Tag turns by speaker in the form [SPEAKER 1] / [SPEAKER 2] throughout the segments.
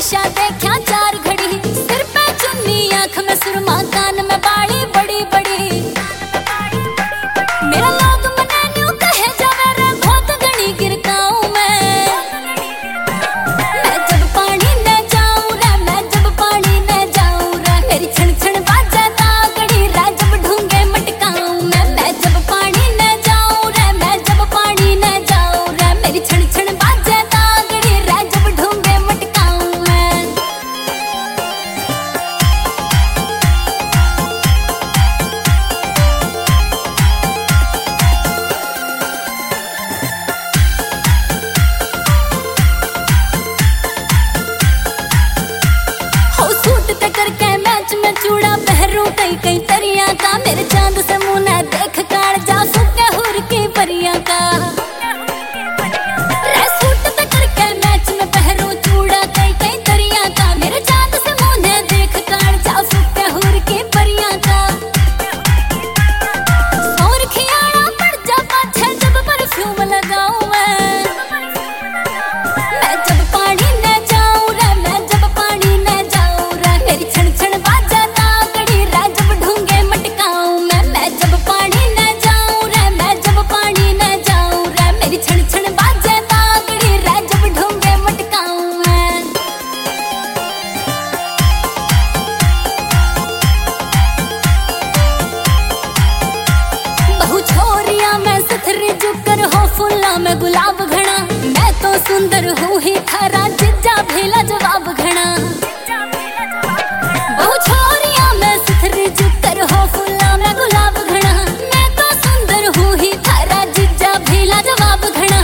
[SPEAKER 1] शीशा देखा चार घड़ी, सिर पे चुन्नी आंख में सुरमा कान में बाड़ी बड़ी बड़ी। मेरा लोग मने न्यू कहे जावे रे बहुत घनी गिरकाऊं मैं जब पानी न जाऊं रे, मैं जब पानी न जाऊं रे। मेरी छण छण बाजे तागड़ी रे जब ढूंगे मटकाऊं मैं जब पानी न जाऊं रे, मैं जब पानी न जाऊं रे। मेरी छण छण बाजे तागड़ी रे जब ढूंगे मटकाऊं मैं। हो सूट ते करके मैच में चूड़ा पहरू कई कई तरिया का। मेरे चांद से मुंह न देख काड़ जा सूखे हुर की परियां का। रे सूट ते करके मैच में पहरू चूड़ा कई कई तरिया का। मेरे चांद से मुंह न देख काड़ जा सूखे हुर की परियां का। और खियाड़ा पड़ जा पाछे जब परफ्यूम लगाऊं मैं जब पानी न जाऊं रे, मैं जब पानी न जाऊं रे। मेरी छण छण बाजे तागड़ी रे जब ढूंगे मटकाऊं मैं जब पानी न जाऊं रे, मैं जब पानी न जाऊं रे। मेरी छण छण बाजे तागड़ी रे जब ढूंगे मटकाऊं मैं। बहु छोरिया मैं सथरी जुकर हो फुल्ला में गुलाब घना। मैं तो सुंदर हूँ ही थारा जिज्जा भेला जवाब घना। बहु छोरिया मैं सथरी जुकर हो फुल्ला में गुलाब घना। मैं तो सुंदर हूँ ही थारा जिज्जा भेला जवाब घना।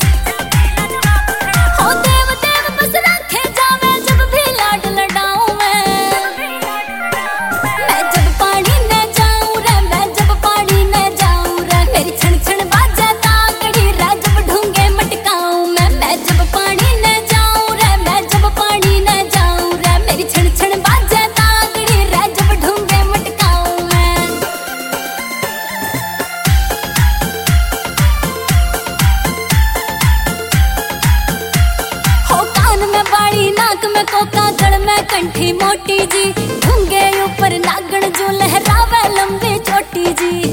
[SPEAKER 1] हो देव देव बस रखे जावे जब भी लाड लडाऊं मैं जब पानी न जाऊं रे, मैं जब पानी न जाऊं रे। मेरी छण छण बाजे तागड़ी रे जब ढूंगे मटकाऊं मैं जब पानी न जाऊं रे, मैं जब पानी न जाऊं रे। मेरी छण छण बाजे तागड़ी रे जब ढूंगे मटकाऊं मैं। हो कान में बाड़ी नाक में कोका गल में कंठी मोटी जी। ढूंगे ऊपर नागण जो लहरावे लंबी चोटी जी।